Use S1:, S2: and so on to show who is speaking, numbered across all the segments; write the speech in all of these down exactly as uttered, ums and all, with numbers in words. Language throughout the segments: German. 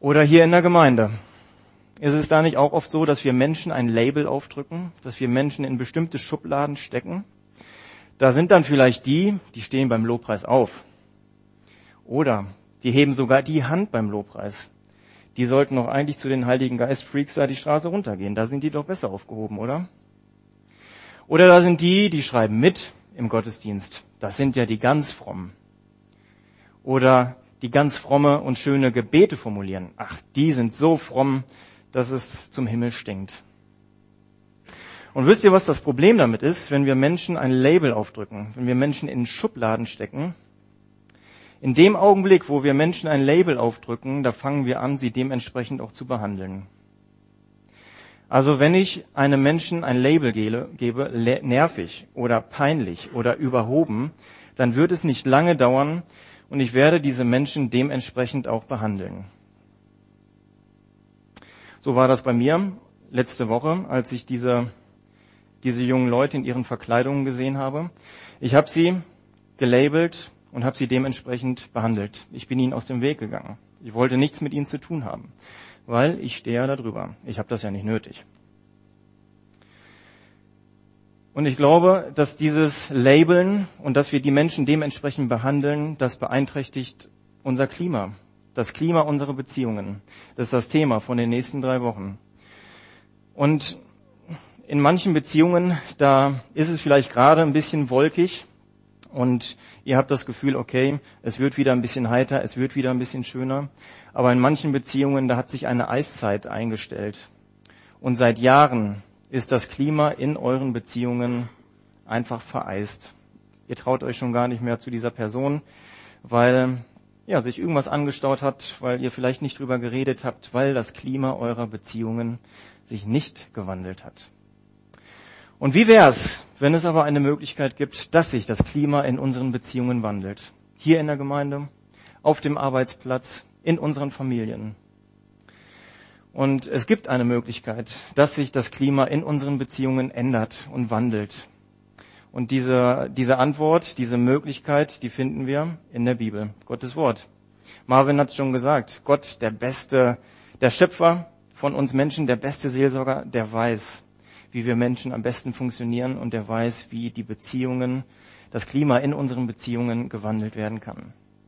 S1: Oder hier in der Gemeinde. Ist es da nicht auch oft so, dass wir Menschen ein Label aufdrücken, dass wir Menschen in bestimmte Schubladen stecken? Da sind dann vielleicht die, die stehen beim Lobpreis auf. Oder die heben sogar die Hand beim Lobpreis. Die sollten doch eigentlich zu den Heiligen Geist-Freaks da die Straße runtergehen. Da sind die doch besser aufgehoben, oder? Oder da sind die, die schreiben mit im Gottesdienst. Das sind ja die ganz frommen. Oder die ganz fromme und schöne Gebete formulieren. Ach, die sind so fromm, dass es zum Himmel stinkt. Und wisst ihr, was das Problem damit ist, wenn wir Menschen ein Label aufdrücken, wenn wir Menschen in Schubladen stecken? In dem Augenblick, wo wir Menschen ein Label aufdrücken, da fangen wir an, sie dementsprechend auch zu behandeln. Also wenn ich einem Menschen ein Label gebe, nervig oder peinlich oder überhoben, dann wird es nicht lange dauern und ich werde diese Menschen dementsprechend auch behandeln. So war das bei mir letzte Woche, als ich diese, diese jungen Leute in ihren Verkleidungen gesehen habe. Ich habe sie gelabelt und habe sie dementsprechend behandelt. Ich bin ihnen aus dem Weg gegangen. Ich wollte nichts mit ihnen zu tun haben, weil ich stehe ja da drüber. Ich habe das ja nicht nötig. Und ich glaube, dass dieses Labeln und dass wir die Menschen dementsprechend behandeln, das beeinträchtigt unser Klima, das Klima unserer Beziehungen. Das ist das Thema von den nächsten drei Wochen. Und in manchen Beziehungen, da ist es vielleicht gerade ein bisschen wolkig und ihr habt das Gefühl, okay, es wird wieder ein bisschen heiter, es wird wieder ein bisschen schöner. Aber in manchen Beziehungen, da hat sich eine Eiszeit eingestellt. Und seit Jahren ist das Klima in euren Beziehungen einfach vereist. Ihr traut euch schon gar nicht mehr zu dieser Person, weil ja sich irgendwas angestaut hat, weil ihr vielleicht nicht drüber geredet habt, weil das Klima eurer Beziehungen sich nicht gewandelt hat. Und wie wär's, wenn es aber eine Möglichkeit gibt, dass sich das Klima in unseren Beziehungen wandelt? Hier in der Gemeinde, auf dem Arbeitsplatz, in unseren Familien. Und es gibt eine Möglichkeit, dass sich das Klima in unseren Beziehungen ändert und wandelt. Und diese, diese Antwort, diese Möglichkeit, die finden wir in der Bibel, Gottes Wort. Marvin hat es schon gesagt, Gott, der beste, der Schöpfer von uns Menschen, der beste Seelsorger, der weiß, wie wir Menschen am besten funktionieren und der weiß, wie die Beziehungen, das Klima in unseren Beziehungen gewandelt werden kann.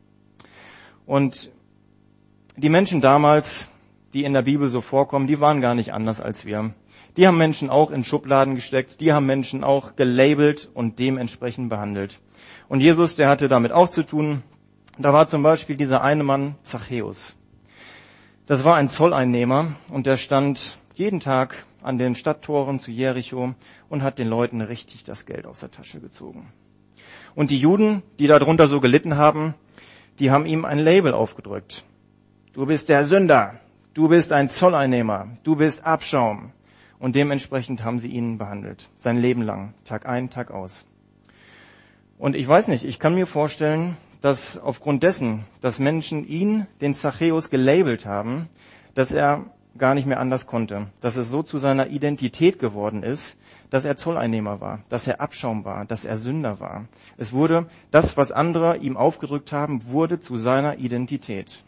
S1: Und die Menschen damals, die in der Bibel so vorkommen, die waren gar nicht anders als wir. Die haben Menschen auch in Schubladen gesteckt, die haben Menschen auch gelabelt und dementsprechend behandelt. Und Jesus, der hatte damit auch zu tun. Da war zum Beispiel dieser eine Mann, Zachäus. Das war ein Zolleinnehmer und der stand jeden Tag an den Stadttoren zu Jericho und hat den Leuten richtig das Geld aus der Tasche gezogen. Und die Juden, die darunter so gelitten haben, die haben ihm ein Label aufgedrückt. Du bist der Sünder. Du bist ein Zolleinnehmer, du bist Abschaum. Und dementsprechend haben sie ihn behandelt, sein Leben lang, Tag ein, Tag aus. Und ich weiß nicht, ich kann mir vorstellen, dass aufgrund dessen, dass Menschen ihn, den Zachäus, gelabelt haben, dass er gar nicht mehr anders konnte, dass es so zu seiner Identität geworden ist, dass er Zolleinnehmer war, dass er Abschaum war, dass er Sünder war. Es wurde, das, was andere ihm aufgedrückt haben, wurde zu seiner Identität.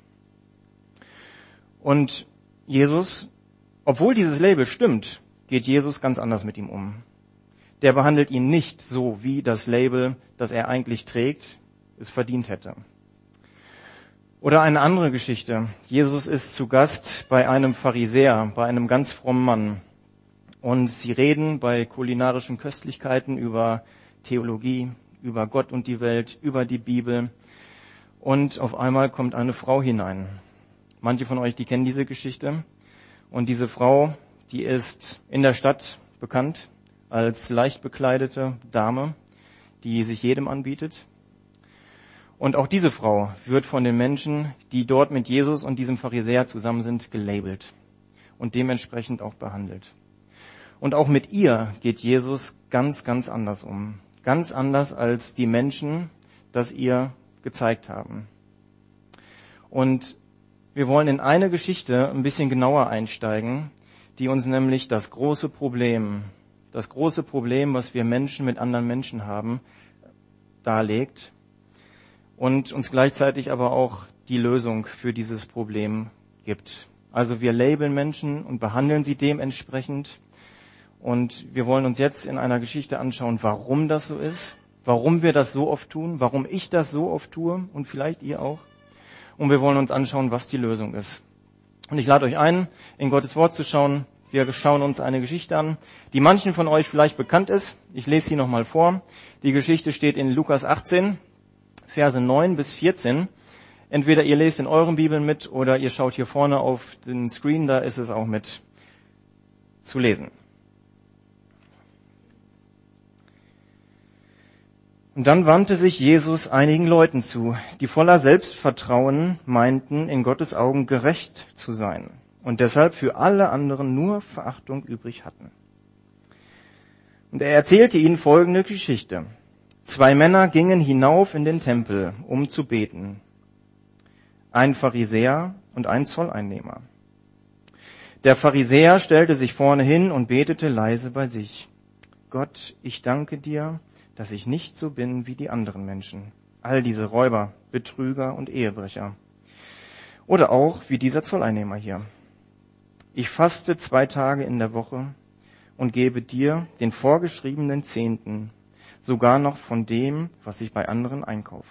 S1: Und Jesus, obwohl dieses Label stimmt, geht Jesus ganz anders mit ihm um. Der behandelt ihn nicht so, wie das Label, das er eigentlich trägt, es verdient hätte. Oder eine andere Geschichte. Jesus ist zu Gast bei einem Pharisäer, bei einem ganz frommen Mann. Und sie reden bei kulinarischen Köstlichkeiten über Theologie, über Gott und die Welt, über die Bibel. Und auf einmal kommt eine Frau hinein. Manche von euch, die kennen diese Geschichte. Und diese Frau, die ist in der Stadt bekannt als leicht bekleidete Dame, die sich jedem anbietet. Und auch diese Frau wird von den Menschen, die dort mit Jesus und diesem Pharisäer zusammen sind, gelabelt und dementsprechend auch behandelt. Und auch mit ihr geht Jesus ganz, ganz anders um. Ganz anders als die Menschen das ihr gezeigt haben. Und wir wollen in eine Geschichte ein bisschen genauer einsteigen, die uns nämlich das große Problem, das große Problem, was wir Menschen mit anderen Menschen haben, darlegt und uns gleichzeitig aber auch die Lösung für dieses Problem gibt. Also wir labeln Menschen und behandeln sie dementsprechend. Und wir wollen uns jetzt in einer Geschichte anschauen, warum das so ist, warum wir das so oft tun, warum ich das so oft tue und vielleicht ihr auch. Und wir wollen uns anschauen, was die Lösung ist. Und ich lade euch ein, in Gottes Wort zu schauen. Wir schauen uns eine Geschichte an, die manchen von euch vielleicht bekannt ist. Ich lese sie nochmal vor. Die Geschichte steht in Lukas achtzehn, Verse neun bis vierzehn. Entweder ihr lest in euren Bibeln mit oder ihr schaut hier vorne auf den Screen, da ist es auch mit zu lesen. Und dann wandte sich Jesus einigen Leuten zu, die voller Selbstvertrauen meinten, in Gottes Augen gerecht zu sein und deshalb für alle anderen nur Verachtung übrig hatten. Und er erzählte ihnen folgende Geschichte. Zwei Männer gingen hinauf in den Tempel, um zu beten. Ein Pharisäer und ein Zolleinnehmer. Der Pharisäer stellte sich vorne hin und betete leise bei sich. Gott, ich danke dir, dass ich nicht so bin wie die anderen Menschen. All diese Räuber, Betrüger und Ehebrecher. Oder auch wie dieser Zolleinnehmer hier. Ich faste zwei Tage in der Woche und gebe dir den vorgeschriebenen Zehnten, sogar noch von dem, was ich bei anderen einkaufe.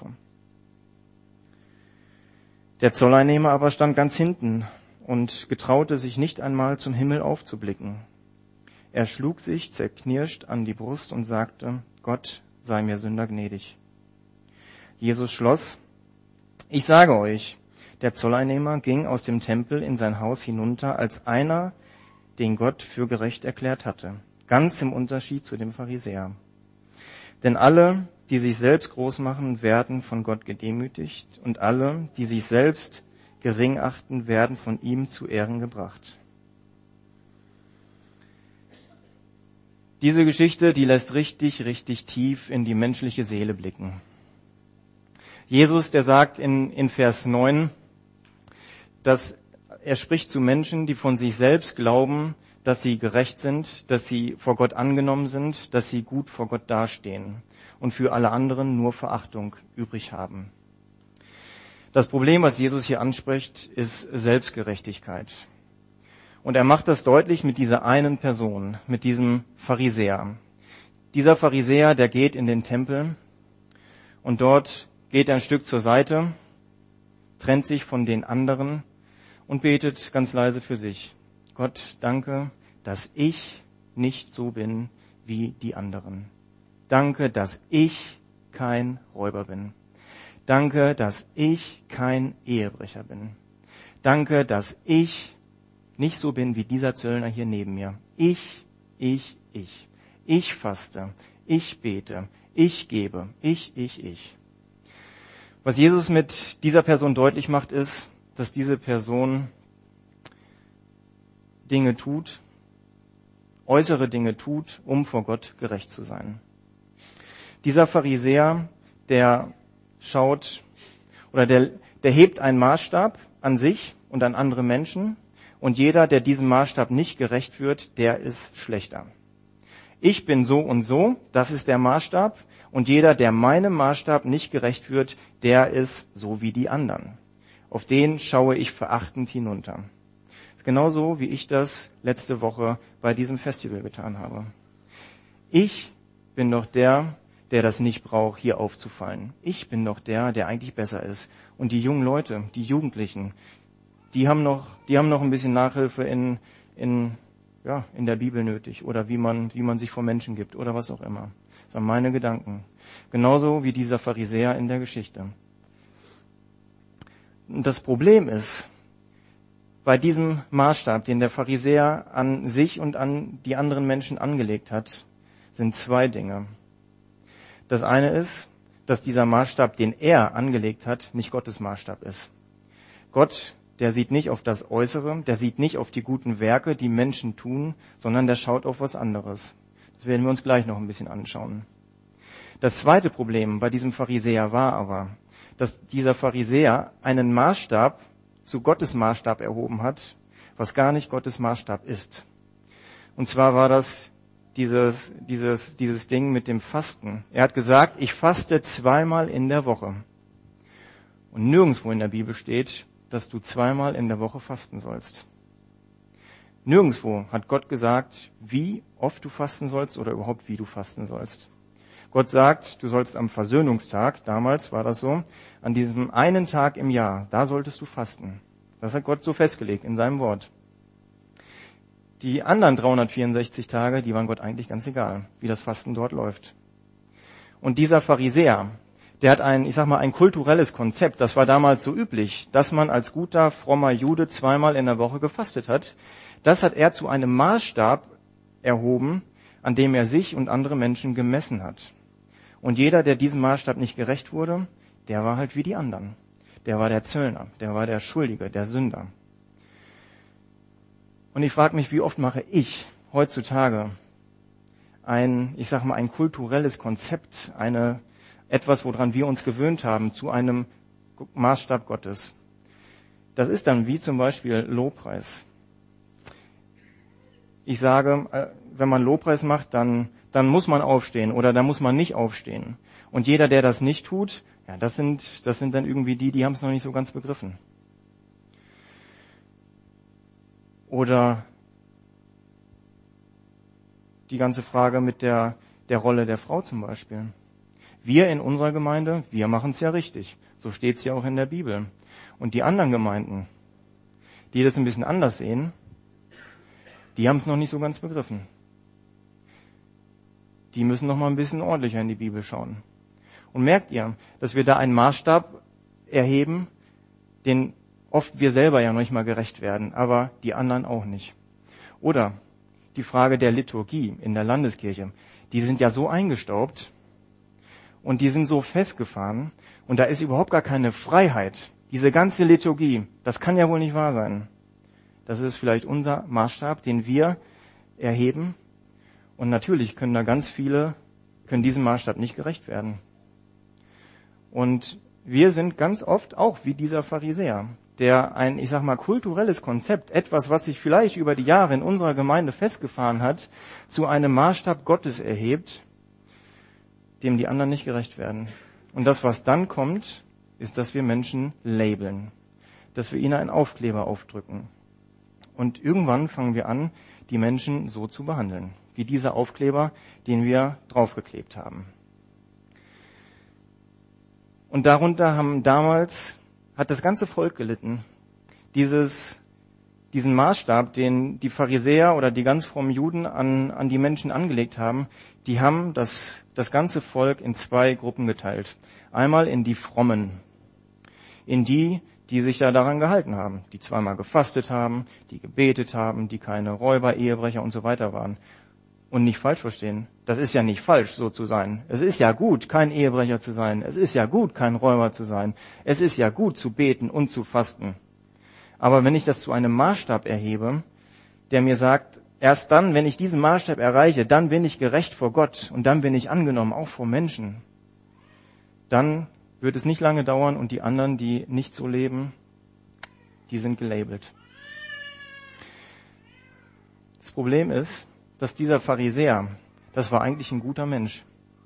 S1: Der Zolleinnehmer aber stand ganz hinten und getraute sich nicht einmal zum Himmel aufzublicken. Er schlug sich zerknirscht an die Brust und sagte, Gott sei mir Sünder gnädig. Jesus schloss, ich sage euch, der Zolleinnehmer ging aus dem Tempel in sein Haus hinunter als einer, den Gott für gerecht erklärt hatte, ganz im Unterschied zu dem Pharisäer. Denn alle, die sich selbst groß machen, werden von Gott gedemütigt und alle, die sich selbst gering achten, werden von ihm zu Ehren gebracht. Diese Geschichte, die lässt richtig, richtig tief in die menschliche Seele blicken. Jesus, der sagt in, in Vers neun, dass er spricht zu Menschen, die von sich selbst glauben, dass sie gerecht sind, dass sie vor Gott angenommen sind, dass sie gut vor Gott dastehen und für alle anderen nur Verachtung übrig haben. Das Problem, was Jesus hier anspricht, ist Selbstgerechtigkeit. Und er macht das deutlich mit dieser einen Person, mit diesem Pharisäer. Dieser Pharisäer, der geht in den Tempel und dort geht er ein Stück zur Seite, trennt sich von den anderen und betet ganz leise für sich. Gott, danke, dass ich nicht so bin wie die anderen. Danke, dass ich kein Räuber bin. Danke, dass ich kein Ehebrecher bin. Danke, dass ich nicht so bin wie dieser Zöllner hier neben mir. Ich, ich, ich. Ich faste, ich bete, ich gebe, ich, ich, ich. Was Jesus mit dieser Person deutlich macht, ist, dass diese Person Dinge tut, äußere Dinge tut, um vor Gott gerecht zu sein. Dieser Pharisäer, der schaut, oder der, der hebt einen Maßstab an sich und an andere Menschen, und jeder, der diesem Maßstab nicht gerecht wird, der ist schlechter. Ich bin so und so, das ist der Maßstab, und jeder, der meinem Maßstab nicht gerecht wird, der ist so wie die anderen. Auf den schaue ich verachtend hinunter. Das ist genauso, wie ich das letzte Woche bei diesem Festival getan habe. Ich bin doch der, der das nicht braucht, hier aufzufallen. Ich bin doch der, der eigentlich besser ist. Und die jungen Leute, die Jugendlichen, die haben noch, die haben noch ein bisschen Nachhilfe in, in, ja, in der Bibel nötig oder wie man, wie man sich vor Menschen gibt oder was auch immer. Das waren meine Gedanken. Genauso wie dieser Pharisäer in der Geschichte. Und das Problem ist, bei diesem Maßstab, den der Pharisäer an sich und an die anderen Menschen angelegt hat, sind zwei Dinge. Das eine ist, dass dieser Maßstab, den er angelegt hat, nicht Gottes Maßstab ist. Gott, der sieht nicht auf das Äußere, der sieht nicht auf die guten Werke, die Menschen tun, sondern der schaut auf was anderes. Das werden wir uns gleich noch ein bisschen anschauen. Das zweite Problem bei diesem Pharisäer war aber, dass dieser Pharisäer einen Maßstab zu Gottes Maßstab erhoben hat, was gar nicht Gottes Maßstab ist. Und zwar war das dieses, dieses, dieses Ding mit dem Fasten. Er hat gesagt, ich faste zweimal in der Woche. Und nirgendwo in der Bibel steht, dass du zweimal in der Woche fasten sollst. Nirgendwo hat Gott gesagt, wie oft du fasten sollst oder überhaupt wie du fasten sollst. Gott sagt, du sollst am Versöhnungstag, damals war das so, an diesem einen Tag im Jahr, da solltest du fasten. Das hat Gott so festgelegt in seinem Wort. Die anderen dreihundertvierundsechzig Tage, die waren Gott eigentlich ganz egal, wie das Fasten dort läuft. Und dieser Pharisäer, der hat ein, ich sag mal, ein kulturelles Konzept. Das war damals so üblich, dass man als guter, frommer Jude zweimal in der Woche gefastet hat. Das hat er zu einem Maßstab erhoben, an dem er sich und andere Menschen gemessen hat. Und jeder, der diesem Maßstab nicht gerecht wurde, der war halt wie die anderen. Der war der Zöllner, der war der Schuldige, der Sünder. Und ich frage mich, wie oft mache ich heutzutage ein, ich sag mal, ein kulturelles Konzept, eine etwas, woran wir uns gewöhnt haben, zu einem Maßstab Gottes. Das ist dann wie zum Beispiel Lobpreis. Ich sage, wenn man Lobpreis macht, dann, dann muss man aufstehen oder dann muss man nicht aufstehen. Und jeder, der das nicht tut, ja, das sind, das sind dann irgendwie die, die haben es noch nicht so ganz begriffen. Oder die ganze Frage mit der, der Rolle der Frau zum Beispiel. Wir in unserer Gemeinde, wir machen es ja richtig. So steht es ja auch in der Bibel. Und die anderen Gemeinden, die das ein bisschen anders sehen, die haben es noch nicht so ganz begriffen. Die müssen noch mal ein bisschen ordentlicher in die Bibel schauen. Und merkt ihr, dass wir da einen Maßstab erheben, den oft wir selber ja noch nicht mal gerecht werden, aber die anderen auch nicht. Oder die Frage der Liturgie in der Landeskirche. Die sind ja so eingestaubt und die sind so festgefahren und da ist überhaupt gar keine Freiheit. Diese ganze Liturgie, das kann ja wohl nicht wahr sein. Das ist vielleicht unser Maßstab, den wir erheben. Und natürlich können da ganz viele, können diesem Maßstab nicht gerecht werden. Und wir sind ganz oft auch wie dieser Pharisäer, der ein, ich sag mal, kulturelles Konzept, etwas, was sich vielleicht über die Jahre in unserer Gemeinde festgefahren hat, zu einem Maßstab Gottes erhebt, dem die anderen nicht gerecht werden. Und das, was dann kommt, ist, dass wir Menschen labeln, dass wir ihnen einen Aufkleber aufdrücken. Und irgendwann fangen wir an, die Menschen so zu behandeln, wie dieser Aufkleber, den wir draufgeklebt haben. Und darunter haben damals, hat das ganze Volk gelitten. Dieses, diesen Maßstab, den die Pharisäer oder die ganz frommen Juden an, an die Menschen angelegt haben, die haben das, das ganze Volk in zwei Gruppen geteilt. Einmal in die Frommen, in die, die sich ja daran gehalten haben, die zweimal gefastet haben, die gebetet haben, die keine Räuber, Ehebrecher und so weiter waren. Und nicht falsch verstehen. Das ist ja nicht falsch, so zu sein. Es ist ja gut, kein Ehebrecher zu sein. Es ist ja gut, kein Räuber zu sein. Es ist ja gut, zu beten und zu fasten. Aber wenn ich das zu einem Maßstab erhebe, der mir sagt, erst dann, wenn ich diesen Maßstab erreiche, dann bin ich gerecht vor Gott und dann bin ich angenommen, auch vor Menschen, dann wird es nicht lange dauern und die anderen, die nicht so leben, die sind gelabelt. Das Problem ist, dass dieser Pharisäer, das war eigentlich ein guter Mensch.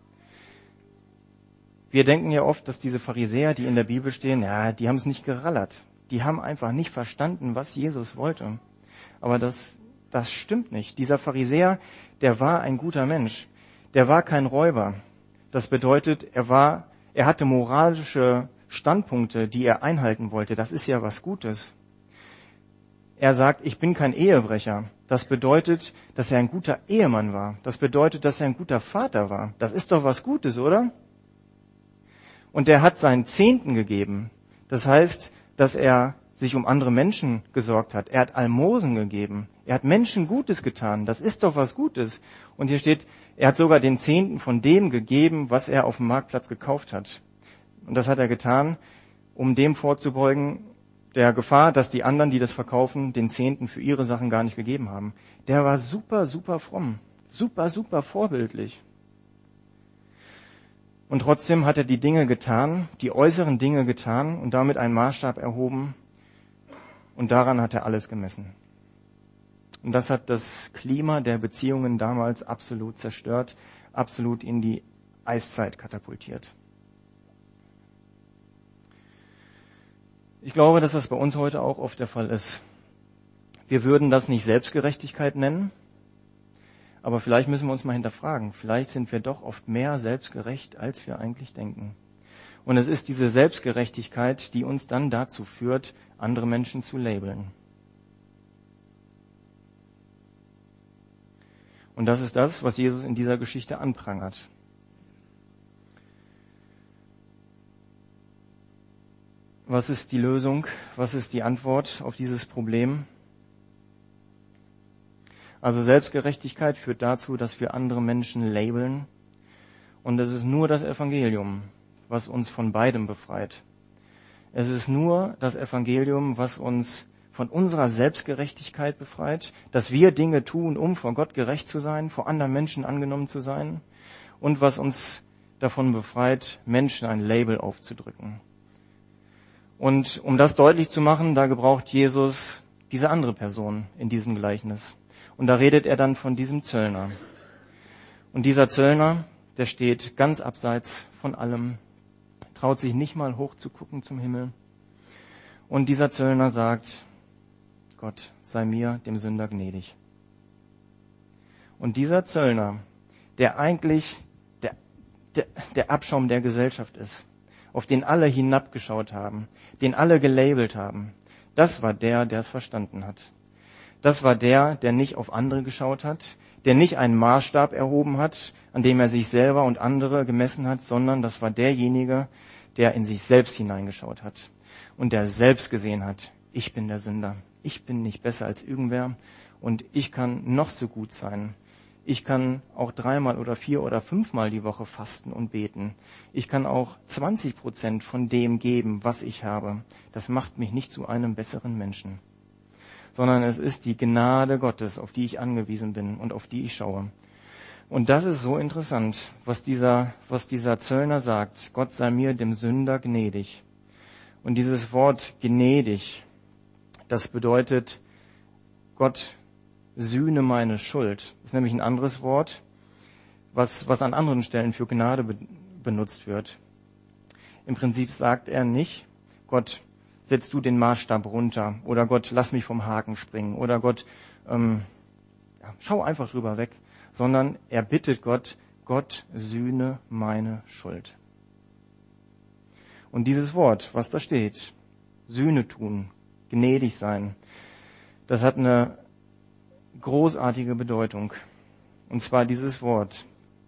S1: Wir denken ja oft, dass diese Pharisäer, die in der Bibel stehen, ja, die haben es nicht gerallert. Die haben einfach nicht verstanden, was Jesus wollte. Aber das, das stimmt nicht. Dieser Pharisäer, der war ein guter Mensch. Der war kein Räuber. Das bedeutet, er war, er hatte moralische Standpunkte, die er einhalten wollte. Das ist ja was Gutes. Er sagt, ich bin kein Ehebrecher. Das bedeutet, dass er ein guter Ehemann war. Das bedeutet, dass er ein guter Vater war. Das ist doch was Gutes, oder? Und er hat seinen Zehnten gegeben. Das heißt, dass er sich um andere Menschen gesorgt hat. Er hat Almosen gegeben. Er hat Menschen Gutes getan. Das ist doch was Gutes. Und hier steht, er hat sogar den Zehnten von dem gegeben, was er auf dem Marktplatz gekauft hat. Und das hat er getan, um dem vorzubeugen, der Gefahr, dass die anderen, die das verkaufen, den Zehnten für ihre Sachen gar nicht gegeben haben. Der war super, super fromm. Super, super vorbildlich. Und trotzdem hat er die Dinge getan, die äußeren Dinge getan und damit einen Maßstab erhoben. Und daran hat er alles gemessen. Und das hat das Klima der Beziehungen damals absolut zerstört, absolut in die Eiszeit katapultiert. Ich glaube, dass das bei uns heute auch oft der Fall ist. Wir würden das nicht Selbstgerechtigkeit nennen, aber vielleicht müssen wir uns mal hinterfragen. Vielleicht sind wir doch oft mehr selbstgerecht, als wir eigentlich denken. Und es ist diese Selbstgerechtigkeit, die uns dann dazu führt, andere Menschen zu labeln. Und das ist das, was Jesus in dieser Geschichte anprangert. Was ist die Lösung? Was ist die Antwort auf dieses Problem? Also Selbstgerechtigkeit führt dazu, dass wir andere Menschen labeln. Und es ist nur das Evangelium, was uns von beidem befreit. Es ist nur das Evangelium, was uns von unserer Selbstgerechtigkeit befreit, dass wir Dinge tun, um vor Gott gerecht zu sein, vor anderen Menschen angenommen zu sein, und was uns davon befreit, Menschen ein Label aufzudrücken. Und um das deutlich zu machen, da gebraucht Jesus diese andere Person in diesem Gleichnis. Und da redet er dann von diesem Zöllner. Und dieser Zöllner, der steht ganz abseits von allem, traut sich nicht mal hoch zu gucken zum Himmel. Und dieser Zöllner sagt, Gott, sei mir, dem Sünder, gnädig. Und dieser Zöllner, der eigentlich der, der, der Abschaum der Gesellschaft ist, auf den alle hinabgeschaut haben, den alle gelabelt haben, das war der, der es verstanden hat. Das war der, der nicht auf andere geschaut hat, der nicht einen Maßstab erhoben hat, an dem er sich selber und andere gemessen hat, sondern das war derjenige, der in sich selbst hineingeschaut hat und der selbst gesehen hat, ich bin der Sünder, ich bin nicht besser als irgendwer und ich kann noch so gut sein. Ich kann auch dreimal oder vier oder fünfmal die Woche fasten und beten. Ich kann auch zwanzig Prozent von dem geben, was ich habe. Das macht mich nicht zu einem besseren Menschen. Sondern es ist die Gnade Gottes, auf die ich angewiesen bin und auf die ich schaue. Und das ist so interessant, was dieser, was dieser Zöllner sagt. Gott sei mir, dem Sünder, gnädig. Und dieses Wort gnädig, das bedeutet, Gott sühne meine Schuld. Das ist nämlich ein anderes Wort, was, was an anderen Stellen für Gnade be- benutzt wird. Im Prinzip sagt er nicht, Gott, setz du den Maßstab runter, oder Gott, lass mich vom Haken springen, oder Gott, ähm, ja, schau einfach drüber weg, sondern er bittet Gott, Gott sühne meine Schuld. Und dieses Wort, was da steht, Sühne tun, gnädig sein, das hat eine großartige Bedeutung. Und zwar dieses Wort.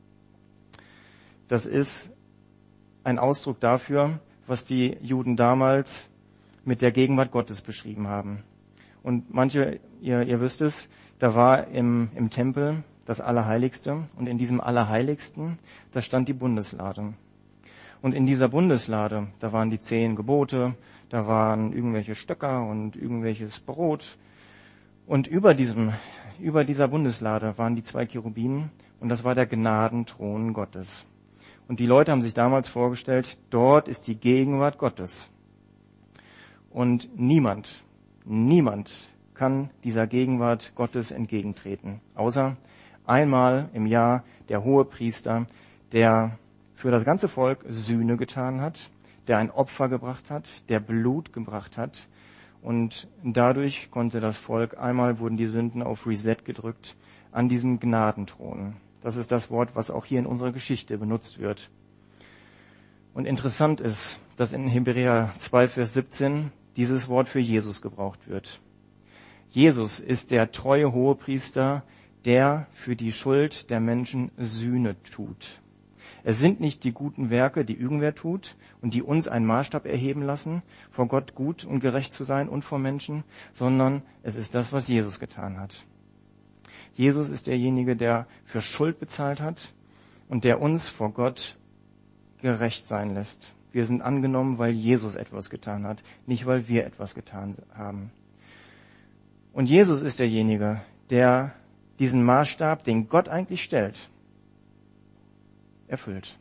S1: Das ist ein Ausdruck dafür, was die Juden damals mit der Gegenwart Gottes beschrieben haben. Und manche, ihr, ihr wisst es, da war im, im Tempel das Allerheiligste und in diesem Allerheiligsten, da stand die Bundeslade. Und in dieser Bundeslade, da waren die zehn Gebote, da waren irgendwelche Stöcker und irgendwelches Brot. Und über diesem, über dieser Bundeslade waren die zwei Cherubinen und das war der Gnadenthron Gottes. Und die Leute haben sich damals vorgestellt, dort ist die Gegenwart Gottes. Und niemand, niemand kann dieser Gegenwart Gottes entgegentreten, außer einmal im Jahr der Hohepriester, der für das ganze Volk Sühne getan hat, der ein Opfer gebracht hat, der Blut gebracht hat. Und dadurch konnte das Volk, einmal wurden die Sünden auf Reset gedrückt, an diesem Gnadenthron. Das ist das Wort, was auch hier in unserer Geschichte benutzt wird. Und interessant ist, dass in Hebräer zwei, Vers siebzehn dieses Wort für Jesus gebraucht wird. Jesus ist der treue Hohepriester, der für die Schuld der Menschen Sühne tut. Es sind nicht die guten Werke, die irgendwer tut und die uns einen Maßstab erheben lassen, vor Gott gut und gerecht zu sein und vor Menschen, sondern es ist das, was Jesus getan hat. Jesus ist derjenige, der für Schuld bezahlt hat und der uns vor Gott gerecht sein lässt. Wir sind angenommen, weil Jesus etwas getan hat, nicht weil wir etwas getan haben. Und Jesus ist derjenige, der diesen Maßstab, den Gott eigentlich stellt, erfüllt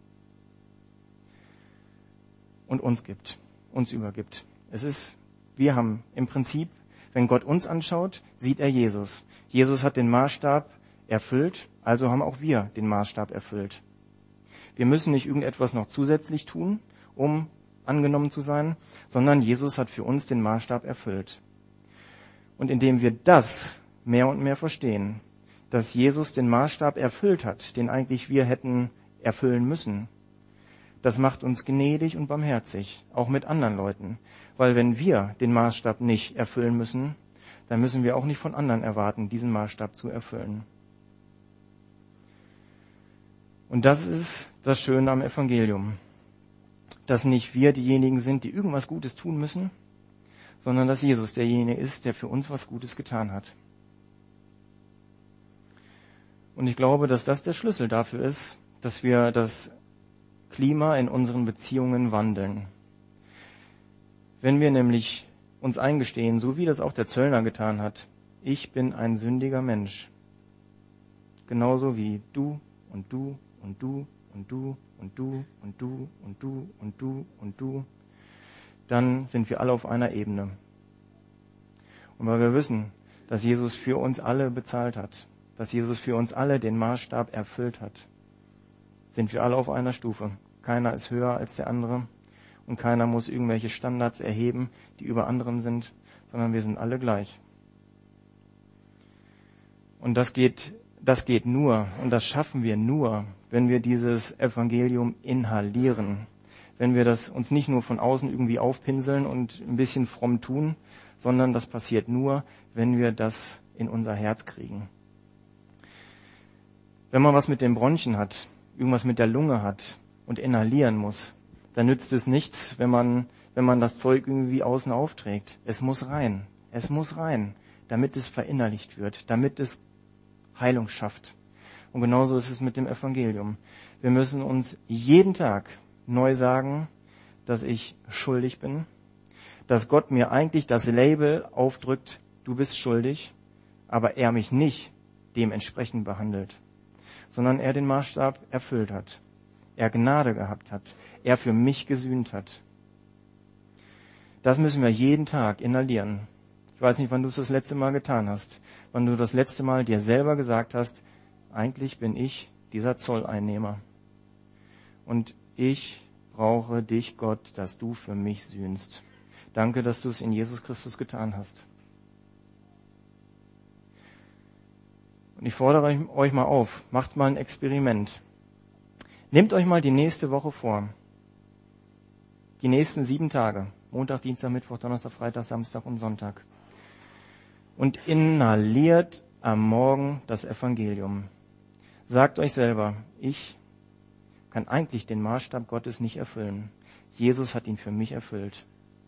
S1: und uns gibt, uns übergibt. Es ist, wir haben im Prinzip, wenn Gott uns anschaut, sieht er Jesus. Jesus hat den Maßstab erfüllt, also haben auch wir den Maßstab erfüllt. Wir müssen nicht irgendetwas noch zusätzlich tun, um angenommen zu sein, sondern Jesus hat für uns den Maßstab erfüllt. Und indem wir das mehr und mehr verstehen, dass Jesus den Maßstab erfüllt hat, den eigentlich wir hätten erfüllen müssen, das macht uns gnädig und barmherzig, auch mit anderen Leuten. Weil wenn wir den Maßstab nicht erfüllen müssen, dann müssen wir auch nicht von anderen erwarten, diesen Maßstab zu erfüllen. Und das ist das Schöne am Evangelium, dass nicht wir diejenigen sind, die irgendwas Gutes tun müssen, sondern dass Jesus derjenige ist, der für uns was Gutes getan hat. Und ich glaube, dass das der Schlüssel dafür ist, dass wir das Klima in unseren Beziehungen wandeln. Wenn wir nämlich uns eingestehen, so wie das auch der Zöllner getan hat, ich bin ein sündiger Mensch, genauso wie du und du und du und du und du und du und du und du und du, dann sind wir alle auf einer Ebene. Und weil wir wissen, dass Jesus für uns alle bezahlt hat, dass Jesus für uns alle den Maßstab erfüllt hat, sind wir alle auf einer Stufe. Keiner ist höher als der andere und keiner muss irgendwelche Standards erheben, die über anderen sind, sondern wir sind alle gleich. Und das geht, das geht nur und das schaffen wir nur, wenn wir dieses Evangelium inhalieren. Wenn wir das uns nicht nur von außen irgendwie aufpinseln und ein bisschen fromm tun, sondern das passiert nur, wenn wir das in unser Herz kriegen. Wenn man was mit den Bronchien hat, irgendwas mit der Lunge hat und inhalieren muss, dann nützt es nichts, wenn man, wenn man das Zeug irgendwie außen aufträgt. Es muss rein. Es muss rein, damit es verinnerlicht wird, damit es Heilung schafft. Und genauso ist es mit dem Evangelium. Wir müssen uns jeden Tag neu sagen, dass ich schuldig bin, dass Gott mir eigentlich das Label aufdrückt, du bist schuldig, aber er mich nicht dementsprechend behandelt, sondern er den Maßstab erfüllt hat, er Gnade gehabt hat, er für mich gesühnt hat. Das müssen wir jeden Tag inhalieren. Ich weiß nicht, wann du es das letzte Mal getan hast, wann du das letzte Mal dir selber gesagt hast, eigentlich bin ich dieser Zolleinnehmer. Und ich brauche dich, Gott, dass du für mich sühnst. Danke, dass du es in Jesus Christus getan hast. Und ich fordere euch mal auf, macht mal ein Experiment. Nehmt euch mal die nächste Woche vor. Die nächsten sieben Tage. Montag, Dienstag, Mittwoch, Donnerstag, Freitag, Samstag und Sonntag. Und inhaliert am Morgen das Evangelium. Sagt euch selber, ich kann eigentlich den Maßstab Gottes nicht erfüllen. Jesus hat ihn für mich erfüllt.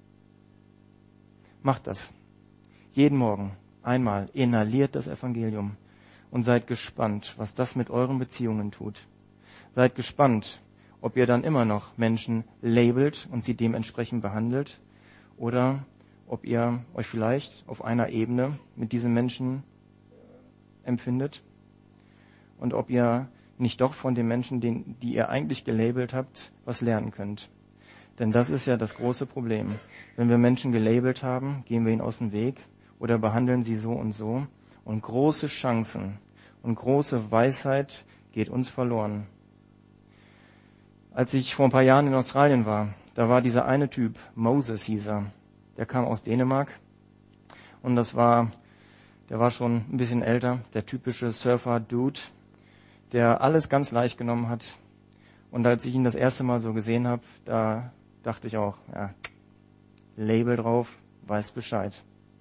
S1: Macht das. Jeden Morgen einmal inhaliert das Evangelium und seid gespannt, was das mit euren Beziehungen tut. Seid gespannt, ob ihr dann immer noch Menschen labelt und sie dementsprechend behandelt oder ob ihr euch vielleicht auf einer Ebene mit diesen Menschen empfindet und ob ihr nicht doch von den Menschen, den, die ihr eigentlich gelabelt habt, was lernen könnt. Denn das ist ja das große Problem. Wenn wir Menschen gelabelt haben, gehen wir ihnen aus dem Weg oder behandeln sie so und so. Und große Chancen und große Weisheit geht uns verloren. Als ich vor ein paar Jahren in Australien war, da war dieser eine Typ, Moses hieß er, der kam aus Dänemark. Und das war, der war schon ein bisschen älter, der typische Surfer-Dude, der alles ganz leicht genommen hat. Und als ich ihn das erste Mal so gesehen habe, da dachte ich auch, ja, Label drauf, weiß Bescheid.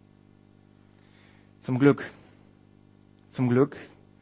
S1: Zum Glück, zum Glück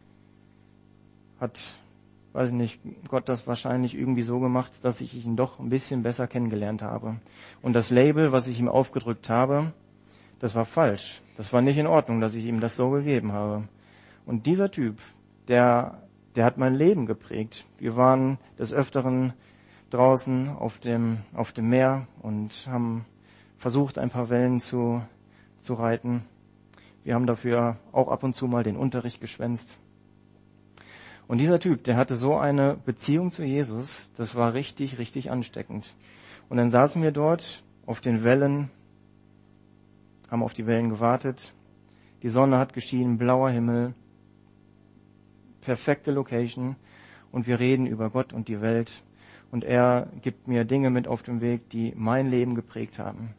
S1: hat, weiß ich nicht, Gott das wahrscheinlich irgendwie so gemacht, dass ich ihn doch ein bisschen besser kennengelernt habe. Und das Label, was ich ihm aufgedrückt habe, das war falsch. Das war nicht in Ordnung, dass ich ihm das so gegeben habe. Und dieser Typ, der Der hat mein Leben geprägt. Wir waren des Öfteren draußen auf dem, auf dem Meer und haben versucht, ein paar Wellen zu, zu reiten. Wir haben dafür auch ab und zu mal den Unterricht geschwänzt. Und dieser Typ, der hatte so eine Beziehung zu Jesus, das war richtig, richtig ansteckend. Und dann saßen wir dort auf den Wellen, haben auf die Wellen gewartet. Die Sonne hat geschienen, blauer Himmel. Perfekte Location und wir reden über Gott und die Welt Und er gibt mir Dinge mit auf den Weg, die mein Leben geprägt haben.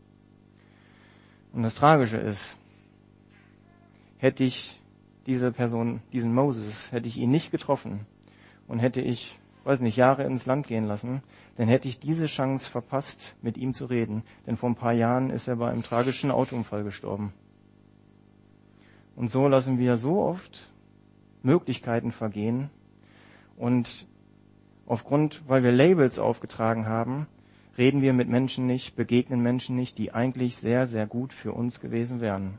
S1: Und das Tragische ist, hätte ich diese Person, diesen Moses, hätte ich ihn nicht getroffen und hätte ich, weiß nicht, Jahre ins Land gehen lassen, dann hätte ich diese Chance verpasst, mit ihm zu reden. Denn vor ein paar Jahren ist er bei einem tragischen Autounfall gestorben. Und so lassen wir so oft Möglichkeiten vergehen und aufgrund, weil wir Labels aufgetragen haben, reden wir mit Menschen nicht, begegnen Menschen nicht, die eigentlich sehr, sehr gut für uns gewesen wären.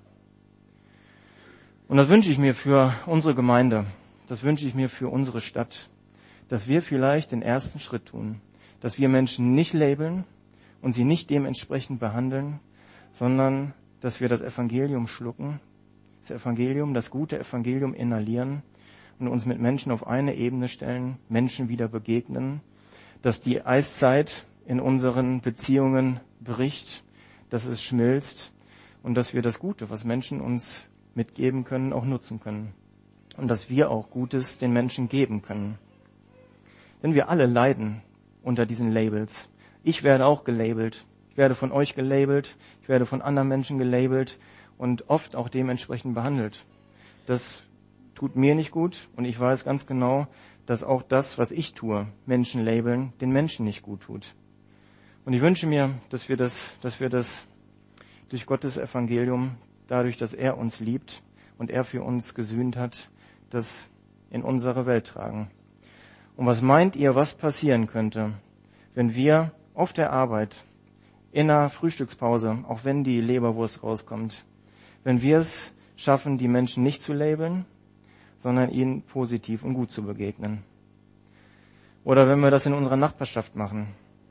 S1: Und das wünsche ich mir für unsere Gemeinde, das wünsche ich mir für unsere Stadt, dass wir vielleicht den ersten Schritt tun, dass wir Menschen nicht labeln und sie nicht dementsprechend behandeln, sondern dass wir das Evangelium schlucken, das Evangelium, das gute Evangelium inhalieren und uns mit Menschen auf eine Ebene stellen, Menschen wieder begegnen, dass die Eiszeit in unseren Beziehungen bricht, dass es schmilzt und dass wir das Gute, was Menschen uns mitgeben können, auch nutzen können. Und dass wir auch Gutes den Menschen geben können. Denn wir alle leiden unter diesen Labels. Ich werde auch gelabelt. Ich werde von euch gelabelt. Ich werde von anderen Menschen gelabelt und oft auch dementsprechend behandelt. Das tut mir nicht gut und ich weiß ganz genau, dass auch das, was ich tue, Menschen labeln, den Menschen nicht gut tut. Und ich wünsche mir, dass wir das, dass wir das durch Gottes Evangelium, dadurch, dass er uns liebt und er für uns gesühnt hat, das in unsere Welt tragen. Und was meint ihr, was passieren könnte, wenn wir auf der Arbeit, in der Frühstückspause, auch wenn die Leberwurst rauskommt, wenn wir es schaffen, die Menschen nicht zu labeln, sondern ihnen positiv und gut zu begegnen. Oder wenn wir das in unserer Nachbarschaft machen.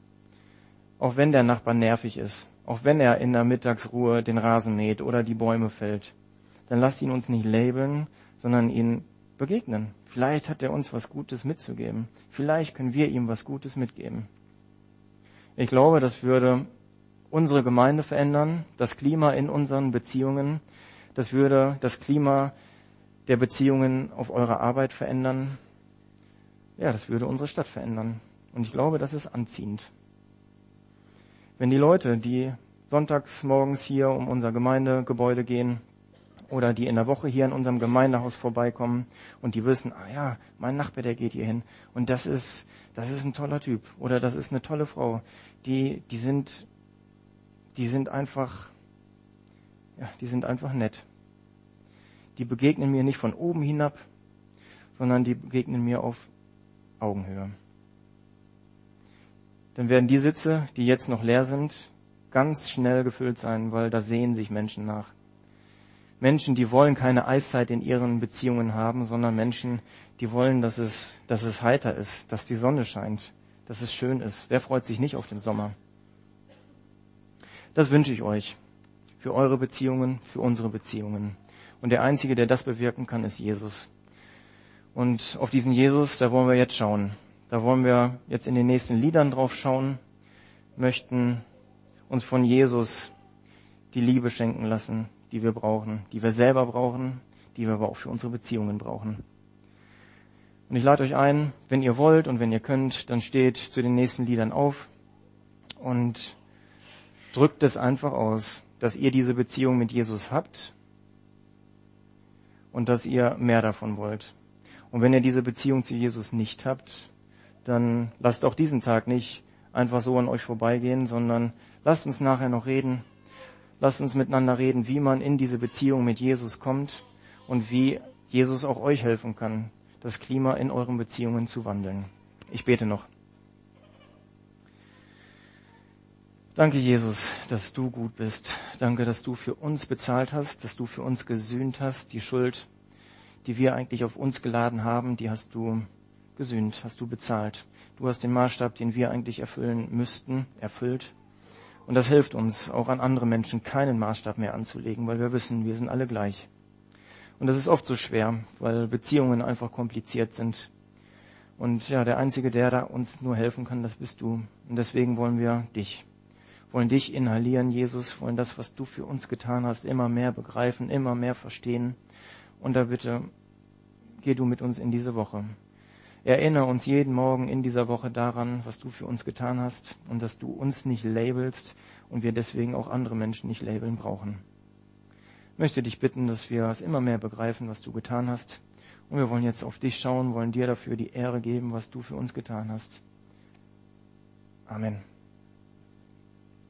S1: Auch wenn der Nachbar nervig ist, auch wenn er in der Mittagsruhe den Rasen mäht oder die Bäume fällt, dann lasst ihn uns nicht labeln, sondern ihn begegnen. Vielleicht hat er uns was Gutes mitzugeben. Vielleicht können wir ihm was Gutes mitgeben. Ich glaube, das würde unsere Gemeinde verändern, das Klima in unseren Beziehungen, das würde das Klima der Beziehungen auf eurer Arbeit verändern. Ja, das würde unsere Stadt verändern. Und ich glaube, das ist anziehend. Wenn die Leute, die sonntags morgens hier um unser Gemeindegebäude gehen oder die in der Woche hier in unserem Gemeindehaus vorbeikommen und die wissen, ah ja, mein Nachbar, der geht hier hin und das ist, das ist ein toller Typ oder das ist eine tolle Frau, die, die sind, die sind einfach, ja, die sind einfach nett. Die begegnen mir nicht von oben hinab, sondern die begegnen mir auf Augenhöhe. Dann werden die Sitze, die jetzt noch leer sind, ganz schnell gefüllt sein, weil da sehen sich Menschen nach. Menschen, die wollen keine Eiszeit in ihren Beziehungen haben, sondern Menschen, die wollen, dass es, dass es heiter ist, dass die Sonne scheint, dass es schön ist. Wer freut sich nicht auf den Sommer? Das wünsche ich euch. Für eure Beziehungen, für unsere Beziehungen. Und der Einzige, der das bewirken kann, ist Jesus. Und auf diesen Jesus, da wollen wir jetzt schauen. Da wollen wir jetzt in den nächsten Liedern drauf schauen, möchten uns von Jesus die Liebe schenken lassen, die wir brauchen, die wir selber brauchen, die wir aber auch für unsere Beziehungen brauchen. Und ich lade euch ein, wenn ihr wollt und wenn ihr könnt, dann steht zu den nächsten Liedern auf und drückt es einfach aus, dass ihr diese Beziehung mit Jesus habt und dass ihr mehr davon wollt. Und wenn ihr diese Beziehung zu Jesus nicht habt, dann lasst auch diesen Tag nicht einfach so an euch vorbeigehen, sondern lasst uns nachher noch reden. Lasst uns miteinander reden, wie man in diese Beziehung mit Jesus kommt und wie Jesus auch euch helfen kann, das Klima in euren Beziehungen zu wandeln. Ich bete noch. Danke, Jesus, dass du gut bist. Danke, dass du für uns bezahlt hast, dass du für uns gesühnt hast. Die Schuld, die wir eigentlich auf uns geladen haben, die hast du gesühnt, hast du bezahlt. Du hast den Maßstab, den wir eigentlich erfüllen müssten, erfüllt. Und das hilft uns, auch an andere Menschen keinen Maßstab mehr anzulegen, weil wir wissen, wir sind alle gleich. Und das ist oft so schwer, weil Beziehungen einfach kompliziert sind. Und ja, der Einzige, der da uns nur helfen kann, das bist du. Und deswegen wollen wir dich. Wollen dich inhalieren, Jesus, wollen das, was du für uns getan hast, immer mehr begreifen, immer mehr verstehen. Und da bitte, geh du mit uns in diese Woche. Erinnere uns jeden Morgen in dieser Woche daran, was du für uns getan hast und dass du uns nicht labelst und wir deswegen auch andere Menschen nicht labeln brauchen. Ich möchte dich bitten, dass wir es immer mehr begreifen, was du getan hast. Und wir wollen jetzt auf dich schauen, wollen dir dafür die Ehre geben, was du für uns getan hast. Amen.